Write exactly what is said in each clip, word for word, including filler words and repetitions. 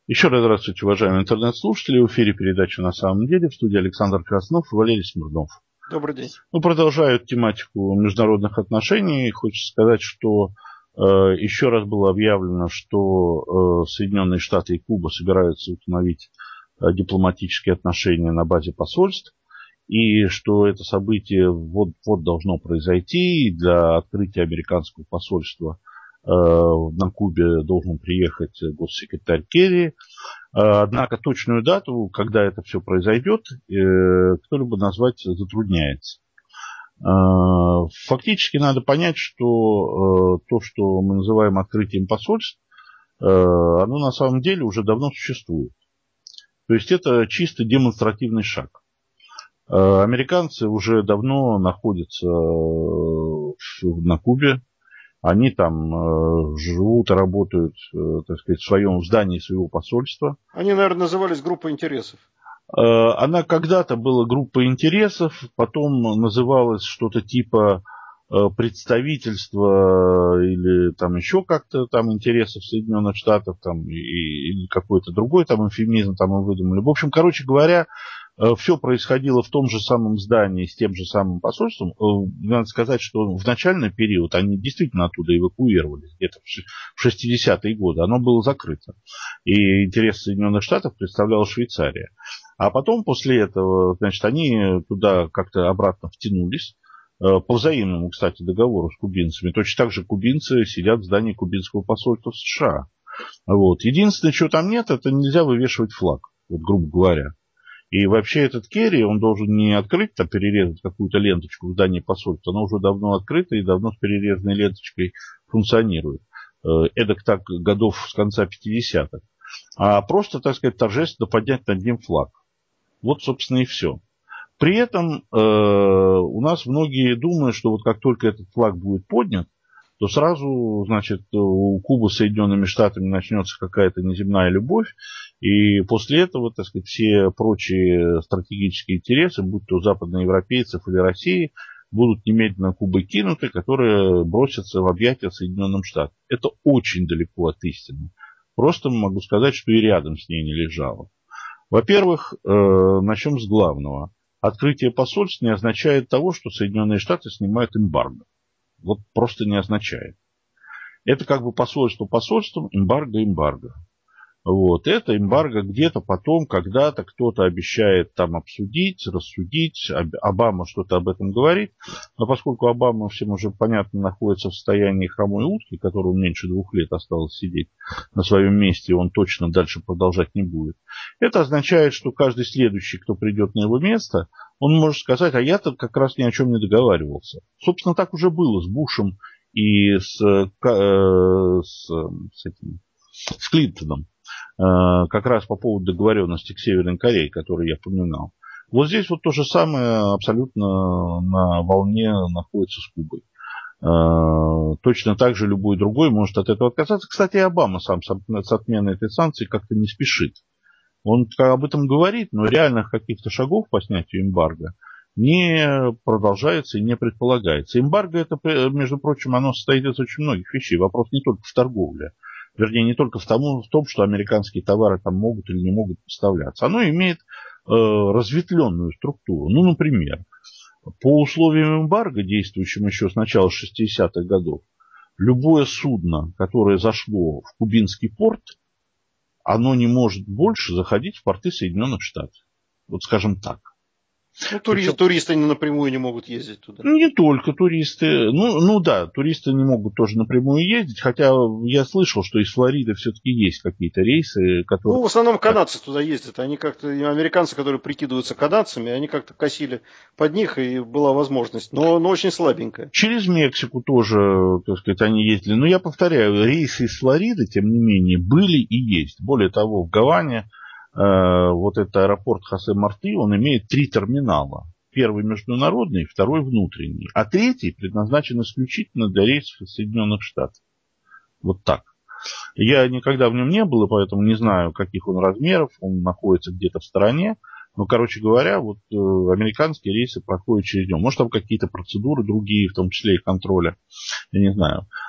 Еще раз здравствуйте, уважаемые интернет-слушатели. В эфире передача «На самом деле». В студии Александр Краснов и Валерий Смирнов. Добрый день. Ну, продолжают тематику международных отношений. Хочется сказать, что э, еще раз было объявлено, что э, Соединенные Штаты и Куба собираются установить э, дипломатические отношения на базе посольств. И что это событие вот-вот должно произойти. И для открытия американского посольства на Кубе должен приехать госсекретарь Керри. Однако точную дату, когда это все произойдет, кто-либо назвать затрудняется. Фактически надо понять, что то, что мы называем открытием посольств, оно на самом деле уже давно существует. То есть это чисто демонстративный шаг. Американцы уже давно находятся на Кубе. Они там э, живут и работают, э, так сказать, в своем здании своего посольства. Они, наверное, назывались группой интересов. Э, она когда-то была группой интересов, потом называлась что-то типа э, представительство или там еще как-то там интересов Соединенных Штатов, там, и, или какой-то другой там эвфемизм там мы выдумали. В общем, короче говоря, все происходило в том же самом здании, с тем же самым посольством. Надо сказать, что в начальный период они действительно оттуда эвакуировались, где-то в шестидесятые годы. Оно было закрыто. И интерес Соединенных Штатов представляла Швейцария. А потом, после этого, значит, они туда как-то обратно втянулись. По взаимному, кстати, договору с кубинцами. Точно так же кубинцы сидят в здании кубинского посольства в США. Вот. Единственное, чего там нет, это нельзя вывешивать флаг, вот, грубо говоря. И вообще этот Керри, он должен не открыть, а перерезать какую-то ленточку в здании посольства. Оно уже давно открыто и давно с перерезанной ленточкой функционирует. Эдак так годов с конца пятидесятых. А просто, так сказать, торжественно поднять над ним флаг. Вот, собственно, и все. При этом э, у нас многие думают, что вот как только этот флаг будет поднят, то сразу, значит, у Кубы с Соединенными Штатами начнется какая-то неземная любовь, и после этого, так сказать, все прочие стратегические интересы, будь то западноевропейцев или России, будут немедленно Кубы кинуты, которые бросятся в объятия Соединенным Штатам. Это очень далеко от истины. Просто могу сказать, что и рядом с ней не лежало. Во-первых, э, начнем с главного. Открытие посольств не означает того, что Соединенные Штаты снимают эмбарго. Вот просто не означает. Это как бы посольство посольством, эмбарго эмбарго. Вот. Это эмбарго где-то потом, когда-то кто-то обещает там обсудить, рассудить. Обама что-то об этом говорит. Но поскольку Обама, всем уже понятно, находится в состоянии хромой утки, которому меньше двух лет осталось сидеть на своем месте, и он точно дальше продолжать не будет. Это означает, что каждый следующий, кто придет на его место, он может сказать, а я-то как раз ни о чем не договаривался. Собственно, так уже было с Бушем и с, э, с, с, этим, с Клинтоном. Как раз по поводу договоренности к Северной Корее, которую я упоминал. Вот здесь вот то же самое абсолютно на волне находится с Кубой. Точно так же любой другой может от этого отказаться. Кстати, и Обама сам с отменой этой санкции как-то не спешит. Он об этом говорит, но реальных каких-то шагов по снятию эмбарго не продолжается и не предполагается. Эмбарго, это, между прочим, оно состоит из очень многих вещей. Вопрос не только в торговле. Вернее, не только в том, в том, что американские товары там могут или не могут поставляться. Оно имеет э, разветвленную структуру. Ну, например, по условиям эмбарго, действующим еще с начала шестидесятых годов, любое судно, которое зашло в кубинский порт, оно не может больше заходить в порты Соединенных Штатов. Вот скажем так. Ну, туристы, Причем... туристы напрямую не могут ездить туда. Не только туристы. Ну, ну да, туристы не могут тоже напрямую ездить, хотя я слышал, что из Флориды все-таки есть какие-то рейсы, которые... Ну, в основном канадцы туда ездят. Они как-то, американцы, которые прикидываются канадцами, они как-то косили под них, и была возможность, но, но очень слабенькая. Через Мексику тоже, так сказать, они ездили. Но я повторяю, рейсы из Флориды, тем не менее, были и есть. Более того, в Гаване вот этот аэропорт Хосе Марти, он имеет три терминала. Первый международный, второй внутренний. А третий предназначен исключительно для рейсов из Соединенных Штатов. Вот так. Я никогда в нем не был, и поэтому не знаю, каких он размеров. Он находится где-то в стороне. Но, короче говоря, вот э, американские рейсы проходят через него. Может, там какие-то процедуры другие, в том числе и контроля. Я не знаю.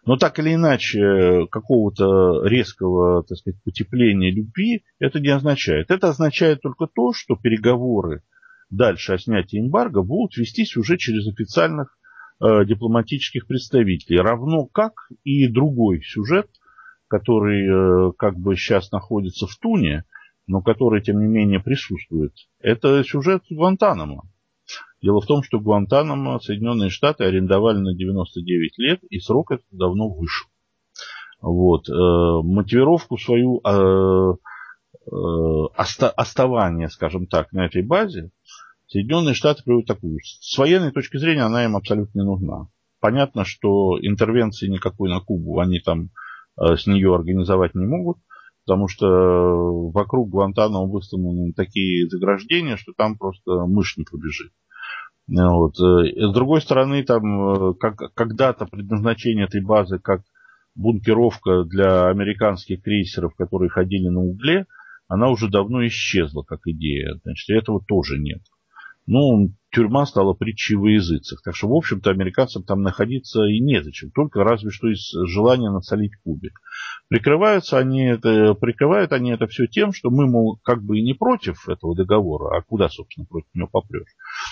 Но так или иначе, какого-то резкого, так сказать, потепления любви это не означает. Это означает только то, что переговоры дальше о снятии эмбарго будут вестись уже через официальных э, дипломатических представителей. Равно как и другой сюжет, который э, как бы сейчас находится в туне, но который, тем не менее, присутствует. Это сюжет Гуантанамо. Дело в том, что Гуантанамо Соединенные Штаты арендовали на девяносто девять лет, и срок этот давно вышел. Вот. Мотивировку свою э, э, оста- оставания, скажем так, на этой базе Соединенные Штаты приводят такую. С военной точки зрения она им абсолютно не нужна. Понятно, что интервенции никакой на Кубу они там э, с нее организовать не могут, потому что вокруг Гуантанамо выставлены такие заграждения, что там просто мышь не пробежит. Вот. С другой стороны, там как, когда-то предназначение этой базы как бункеровка для американских крейсеров, которые ходили на угле, она уже давно исчезла как идея. Значит, этого тоже нет. Ну, тюрьма стала притчей во языцах. Так что, в общем-то, американцам там находиться и незачем. Только разве что из желания насолить Кубе. Прикрываются они это, прикрывают они это все тем, что мы, мол, как бы и не против этого договора, а куда, собственно, против него попрешь.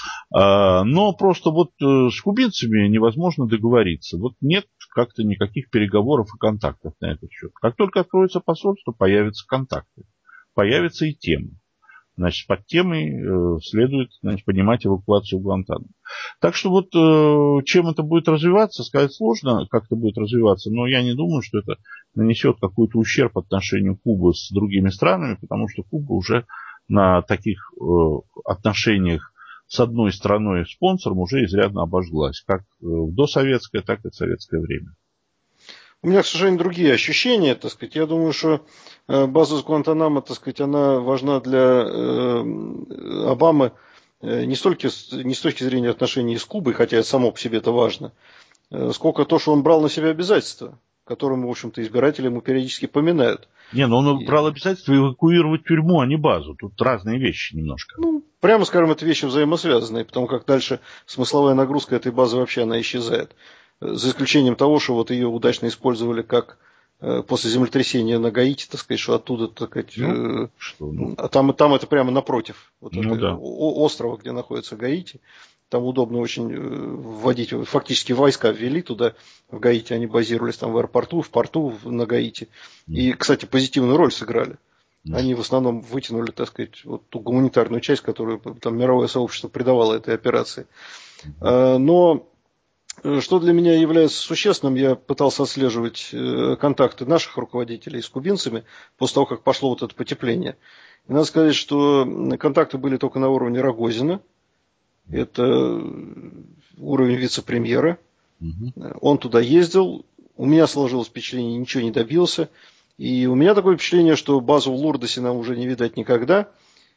А, но просто вот с кубинцами невозможно договориться. Вот нет как-то никаких переговоров и контактов на этот счет. Как только откроется посольство, появятся контакты. Появятся и темы. Значит, под темой э, следует, значит, понимать эвакуацию Гуантанамо. Так что вот э, чем это будет развиваться, сказать сложно, как это будет развиваться, но я не думаю, что это нанесет какой-то ущерб отношению Кубы с другими странами, потому что Куба уже на таких э, отношениях с одной страной-спонсором уже изрядно обожглась, как в досоветское, так и в советское время. У меня, к сожалению, другие ощущения, так сказать. Я думаю, что база с Гуантанамо, так сказать, она важна для э, Обамы не столько не с точки зрения отношений с Кубой, хотя это само по себе это важно, сколько то, что он брал на себя обязательства, которым, в общем-то, избиратели ему периодически поминают. Не, но он брал обязательство эвакуировать тюрьму, а не базу. Тут разные вещи немножко. Ну, прямо скажем, это вещи взаимосвязанные, потому как дальше смысловая нагрузка этой базы вообще она исчезает. За исключением того, что вот ее удачно использовали как э, после землетрясения на Гаити, так сказать, что оттуда, так сказать, ну, э, что, ну. А там, там это прямо напротив вот ну, да. острова, где находится Гаити. Там удобно очень вводить, фактически войска ввели туда, в Гаити, они базировались там в аэропорту, в порту на Гаити. И, кстати, позитивную роль сыграли. Они в основном вытянули, так сказать, вот ту гуманитарную часть, которую там мировое сообщество придавало этой операции. Но что для меня является существенным, я пытался отслеживать контакты наших руководителей с кубинцами после того, как пошло вот это потепление. И надо сказать, что контакты были только на уровне Рогозина. Это уровень вице-премьера. Он туда ездил. У меня сложилось впечатление, ничего не добился. И у меня такое впечатление, что базу в Лурдосе нам уже не видать никогда.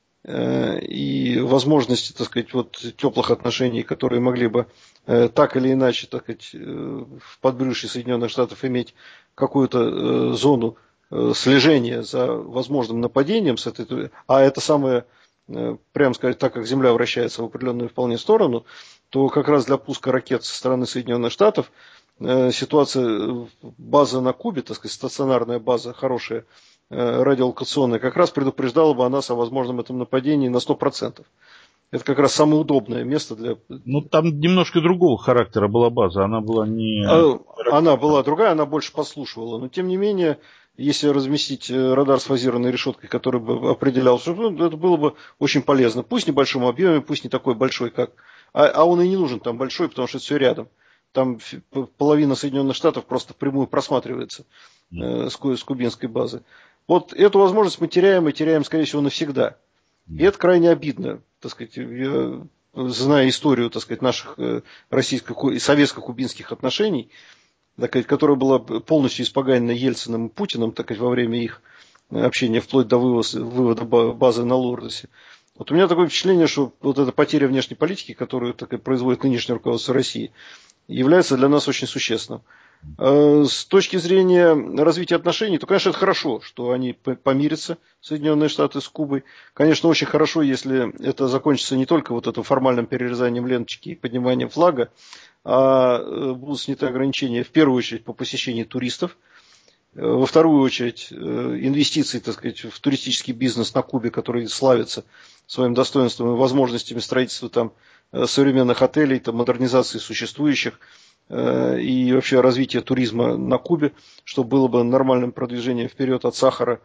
И возможности, так сказать, вот теплых отношений, которые могли бы так или иначе, так сказать, в подбрюшье Соединенных Штатов иметь какую-то зону слежения за возможным нападением с этой, а это самое, прямо сказать, так как Земля вращается в определенную вполне сторону, то как раз для пуска ракет со стороны Соединенных Штатов ситуация, база на Кубе, так сказать, стационарная база, хорошая, радиолокационная, как раз предупреждала бы о нас о возможном этом нападении на сто процентов. Это как раз самое удобное место для... Ну, там немножко другого характера была база, она была не... Она была другая, она больше подслушивала, но тем не менее, если разместить радар с фазированной решеткой, который бы определял, это было бы очень полезно. Пусть в небольшом объеме, пусть не такой большой, как... А, а он и не нужен там большой, потому что это все рядом. Там половина Соединенных Штатов просто впрямую просматривается э, с, с кубинской базы. Вот эту возможность мы теряем и теряем, скорее всего, навсегда. И это крайне обидно, так сказать, я, зная историю, так сказать, наших российско- и советско-кубинских отношений, так сказать, которая была полностью испоганена Ельциным и Путиным, так сказать, во время их общения, вплоть до вывода, вывода базы на Лурдосе. Вот у меня такое впечатление, что вот эта потеря внешней политики, которую так сказать, производит нынешнее руководство России, является для нас очень существенным. С точки зрения развития отношений, то, конечно, это хорошо, что они помирятся, Соединенные Штаты с Кубой. Конечно, очень хорошо, если это закончится не только вот этим формальным перерезанием ленточки и подниманием флага, а будут сняты ограничения в первую очередь по посещению туристов, во вторую очередь инвестиции, так сказать, в туристический бизнес на Кубе, который славится своим достоинством и возможностями строительства там современных отелей, там, модернизации существующих и вообще развития туризма на Кубе, что было бы нормальным продвижением вперед от сахара,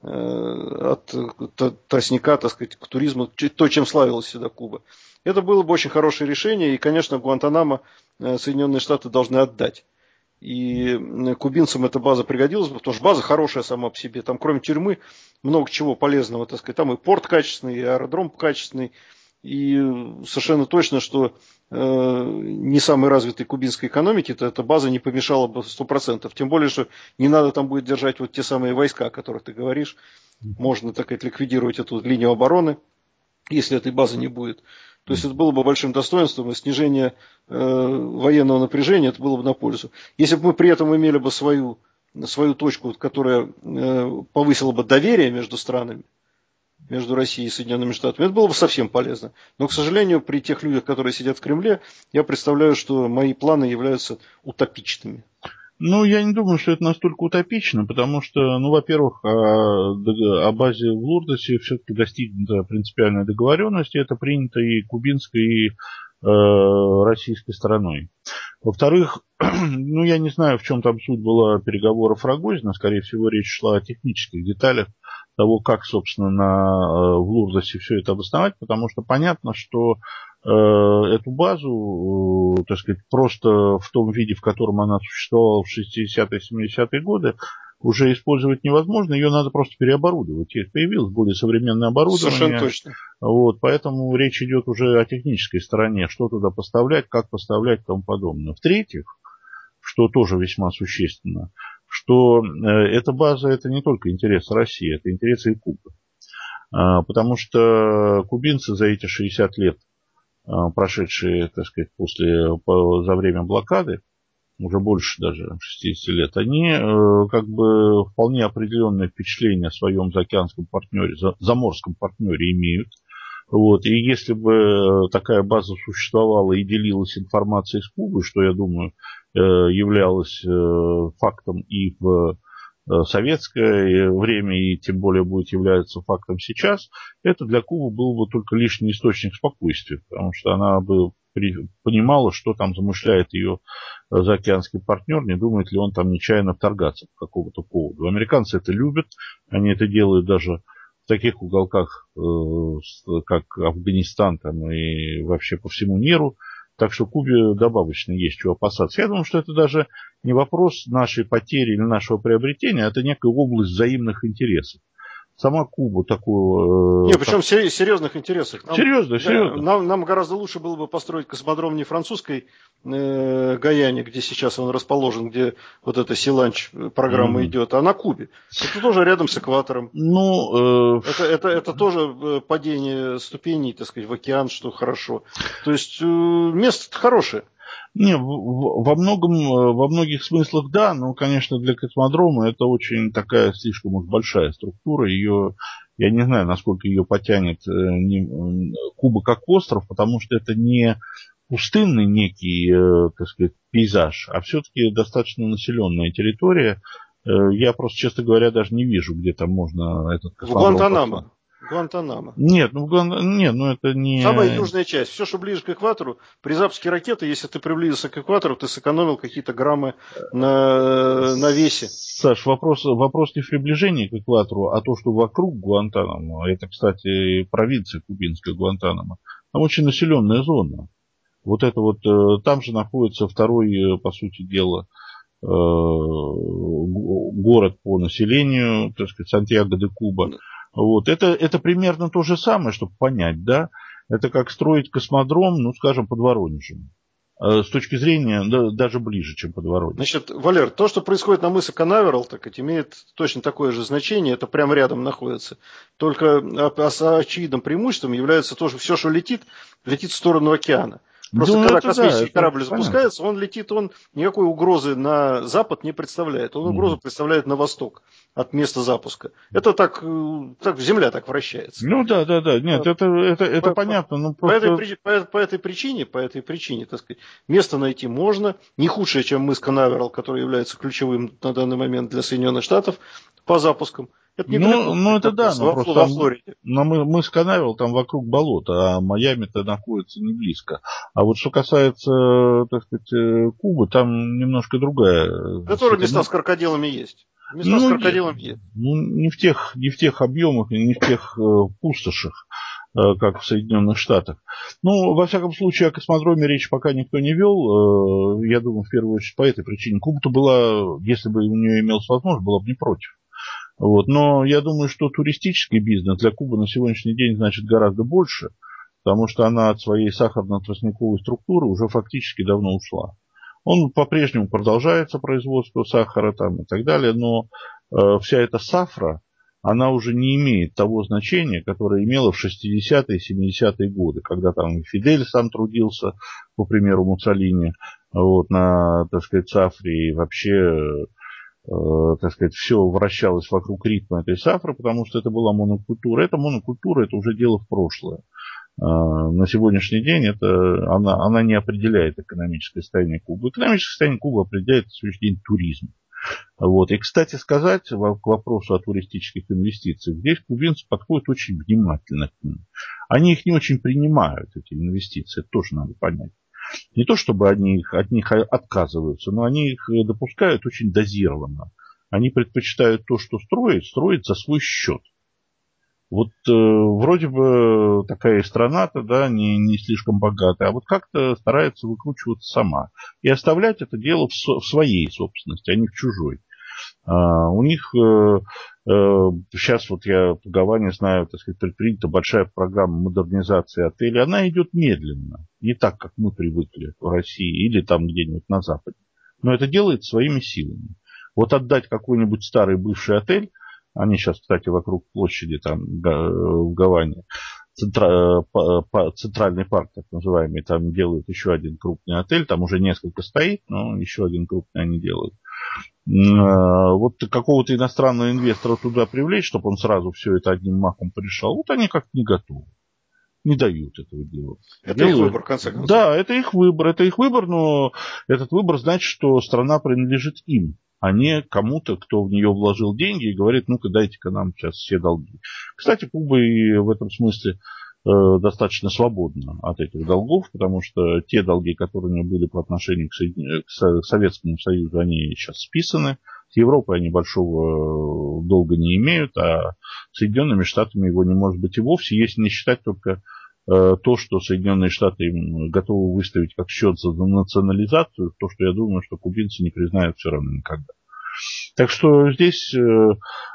от тростника, так сказать, к туризму, то, чем славилась всегда Куба. Это было бы очень хорошее решение, и, конечно, Гуантанамо Соединенные Штаты должны отдать. И кубинцам эта база пригодилась бы, потому что база хорошая сама по себе. Там кроме тюрьмы много чего полезного, так сказать. Там и порт качественный, и аэродром качественный. И совершенно точно, что э, не самой развитой кубинской экономике эта база не помешала бы сто процентов. Тем более, что не надо там будет держать вот те самые войска, о которых ты говоришь. Можно, так сказать, ликвидировать эту линию обороны, если этой базы не будет. То есть это было бы большим достоинством, и снижение э, военного напряжения это было бы на пользу. Если бы мы при этом имели бы свою, свою точку, которая э, повысила бы доверие между странами, между Россией и Соединенными Штатами, это было бы совсем полезно. Но, к сожалению, при тех людях, которые сидят в Кремле, я представляю, что мои планы являются утопичными. Ну, я не думаю, что это настолько утопично, потому что, ну, во-первых, о, о базе в Лурдосе все-таки достигнута принципиальная договоренность, и это принято и кубинской, и э, российской стороной. Во-вторых, ну, я не знаю, в чем там суть была переговоров Рогозина, скорее всего, речь шла о технических деталях того, как, собственно, на, в Лурдосе все это обосновать, потому что понятно, что эту базу, так сказать, просто в том виде, в котором она существовала в шестидесятые-семидесятые годы, уже использовать невозможно, ее надо просто переоборудовать. И появилось более современное оборудование. Совершенно точно. Вот, поэтому речь идет уже о технической стороне, что туда поставлять, как поставлять и тому подобное. В-третьих, что тоже весьма существенно, что эта база это не только интересы России, это интересы и Кубы. Потому что кубинцы за эти шестьдесят лет, прошедшие, так сказать, после, за время блокады, уже больше даже шестьдесят лет, они как бы вполне определенное впечатление о своем заокеанском партнере, заморском партнере имеют. Вот. И если бы такая база существовала и делилась информацией с Кубой, что, я думаю, являлось фактом и в советское время, и тем более будет являться фактом сейчас, это для Кубы был бы только лишний источник спокойствия, потому что она бы понимала, что там замышляет ее заокеанский партнер, не думает ли он там нечаянно вторгаться по какому-то поводу. Американцы это любят, они это делают даже в таких уголках, как Афганистан там, и вообще по всему миру. Так что Кубе добавочно есть чего опасаться. Я думаю, что это даже не вопрос нашей потери или нашего приобретения, это некая область взаимных интересов. Сама Куба такую... Нет, причем так... серьезных интересов. Нам, серьезно, серьезно. Нам, нам гораздо лучше было бы построить космодром не французской э, Гаяне, где сейчас он расположен, где вот эта Силанч программа mm-hmm. идет, а на Кубе. Это тоже рядом с экватором. Ну, э... это, это, это тоже падение ступеней, так сказать, в океан, что хорошо. То есть э, место хорошее. Не, во многом, во многих смыслах да, но, конечно, для космодрома это очень такая слишком уж большая структура. Ее, я не знаю, насколько ее потянет Куба как остров, потому что это не пустынный некий, так сказать, пейзаж, а все-таки достаточно населенная территория. Я просто, честно говоря, даже не вижу, где там можно этот космодром... В Гуантанамо. Гуантанамо. Нет, ну, нет, ну это не... Самая южная часть. Все, что ближе к экватору, при запуске ракеты, если ты приблизился к экватору, ты сэкономил какие-то граммы на, на весе. Саш, вопрос, вопрос не в приближении к экватору, а то, что вокруг Гуантанамо, это, кстати, провинция кубинская Гуантанамо, там очень населенная зона. Вот это вот, там же находится второй, по сути дела, город по населению, так сказать, Сантьяго-де-Куба. Вот. Это, это примерно то же самое, чтобы понять, да. Это как строить космодром, ну, скажем, под Воронежем. С точки зрения, да, даже ближе, чем под Воронежем. Значит, Валер, то, что происходит на мысе Канаверал, так ведь имеет точно такое же значение, это прямо рядом находится. Только очевидным преимуществом является то, что все, что летит, летит в сторону океана. Просто ну, когда это космический да, корабль это запускается, он летит, он никакой угрозы на запад не представляет. Он угрозу понятно. представляет на восток от места запуска. Это так, так Земля так вращается. Ну да, да, да. Нет, это, это, это По, по, понятно. Ну по, этой, просто. по, по этой причине, по этой причине, так сказать, место найти можно. Не худшее, чем мыс Канаверал, который является ключевым на данный момент для Соединенных Штатов по запускам. Это Ну, недалеко ну это да, находится, но во, просто во там. Флориде. Но мы, мы с Канавел там вокруг болота, а Майами-то находится не близко. А вот что касается, так сказать, э, Кубы, там немножко другая Это тоже места ситуация. с крокодилами есть. Места с Ну, не, крокодилами есть. ну, не в тех, не в тех объемах и не в тех э, пустошах, э, как в Соединенных Штатах. Ну, во всяком случае, о космодроме речь пока никто не вел. Э, я думаю, в первую очередь по этой причине. Куба-то была, если бы у нее имелась возможность, была бы не против. Вот. Но я думаю, что туристический бизнес для Кубы на сегодняшний день значит гораздо больше, потому что она от своей сахарно-тростниковой структуры уже фактически давно ушла. Он по-прежнему продолжается, производство сахара там и так далее, но э, вся эта сафра, она уже не имеет того значения, которое имела в шестидесятые и семидесятые годы, когда там Фидель сам трудился, по примеру Муссолини, вот, на, так сказать, сафре, и вообще, э, так сказать, все вращалось вокруг ритма этой сафры, потому что это была монокультура. Это монокультура, это уже дело в прошлое. На сегодняшний день это, она, она не определяет экономическое состояние Кубы. Экономическое состояние Кубы определяет на сегодняшний день туризм. Вот. И, кстати сказать, к вопросу о туристических инвестициях, здесь кубинцы подходят очень внимательно к ним. Они их не очень принимают, эти инвестиции, это тоже надо понять. Не то, чтобы они их, от них отказываются, но они их допускают очень дозированно. Они предпочитают то, что строить, строить за свой счет. Вот э, вроде бы такая страна-то, да, не, не слишком богатая, а вот как-то старается выкручиваться сама. И оставлять это дело в, со, в своей собственности, а не в чужой. А, у них э, э, сейчас вот я по Гаване знаю, так сказать, предпринята большая программа модернизации отелей. Она идет медленно, не так, как мы привыкли в России или там где-нибудь на Западе. Но это делает своими силами. Вот отдать какой-нибудь старый бывший отель, они сейчас, кстати, вокруг площади там в Гаване, центра, центральный парк, так называемый, там делают еще один крупный отель, там уже несколько стоит, но еще один крупный они делают. Вот какого-то иностранного инвестора туда привлечь, чтобы он сразу все это одним махом порешал, вот они как-то не готовы. Не дают этого делать. Это Делают. их выбор, в конце концов. Да, это их выбор, это их выбор, но этот выбор значит, что страна принадлежит им, а не кому-то, кто в нее вложил деньги и говорит, ну-ка дайте-ка нам сейчас все долги. Кстати, Куба и в этом смысле э, достаточно свободна от этих долгов, потому что те долги, которые у нее были по отношению к, Соедин... к Советскому Союзу, они сейчас списаны. С Европой они большого долга не имеют, а Соединенными Штатами его не может быть и вовсе, если не считать только э, то, что Соединенные Штаты им готовы выставить как счет за национализацию, то, что я думаю, что кубинцы не признают все равно никогда. Так что здесь, э,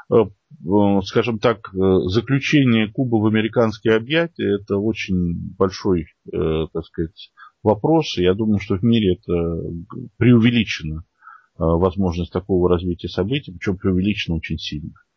э, скажем так, заключение Кубы в американские объятия – это очень большой, э, так сказать, вопрос. И я думаю, что в мире это преувеличено, возможность такого развития событий, причем преувеличено очень сильно.